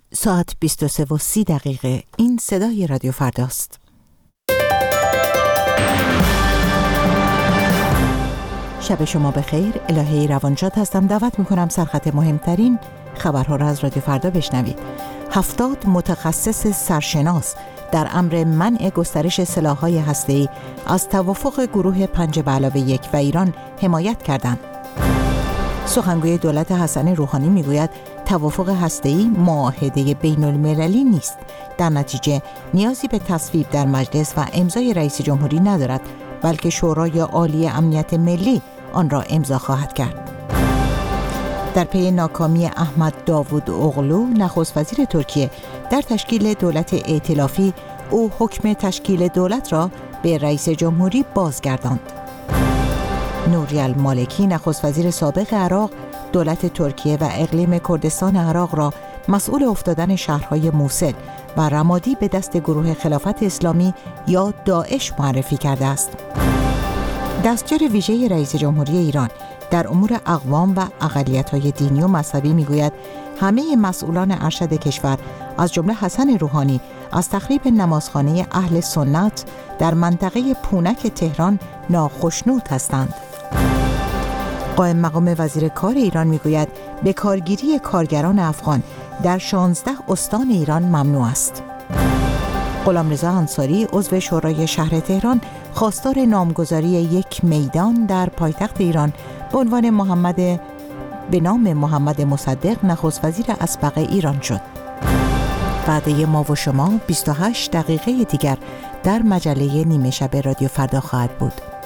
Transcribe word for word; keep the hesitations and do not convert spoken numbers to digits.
ساعت بیست و سه و سی دقیقه. این صدای رادیو فرداست. شب شما بخیر. الهه روانشاد هستم. دعوت میکنم سرخط مهمترین خبرها را از رادیو فردا بشنوید. هفتاد متخصص سرشناس در امر منع گسترش سلاح‌های هسته‌ای از توافق گروه پنج به علاوه یک و ایران حمایت کردند. سخنگوی دولت حسن روحانی میگوید توافق هسته‌ای معاهده بین المللی نیست. در نتیجه نیازی به تصویب در مجلس و امضای رئیس جمهوری ندارد، بلکه شورای عالی امنیت ملی آن را امضا خواهد کرد. در پی ناکامی احمد داوود اوغلو نخست وزیر ترکیه در تشکیل دولت ائتلافی، او حکم تشکیل دولت را به رئیس جمهوری بازگرداند. نوری المالکی نخست وزیر سابق عراق دولت ترکیه و اقلیم کردستان عراق را مسئول افتادن شهرهای موصل و رمادی به دست گروه خلافت اسلامی یا داعش معرفی کرده است. دستیار ویژه رئیس جمهوری ایران در امور اقوام و اقلیت‌های دینی و مذهبی میگوید همه مسئولان ارشد کشور از جمله حسن روحانی از تخریب نمازخانه اهل سنت در منطقه پونک تهران ناخشنود هستند. قائم مقام وزیر کار ایران میگوید بکارگیری کارگران افغان در شانزده استان ایران ممنوع است. غلامرضا انصاری عضو شورای شهر تهران خواستار نامگذاری یک میدان در پایتخت ایران به عنوان محمد به نام محمد مصدق نخست وزیر اسبق ایران شد. وعده ما و شما بیست و هشت دقیقه دیگر در مجله نیمه شب رادیو فردا خواهد بود.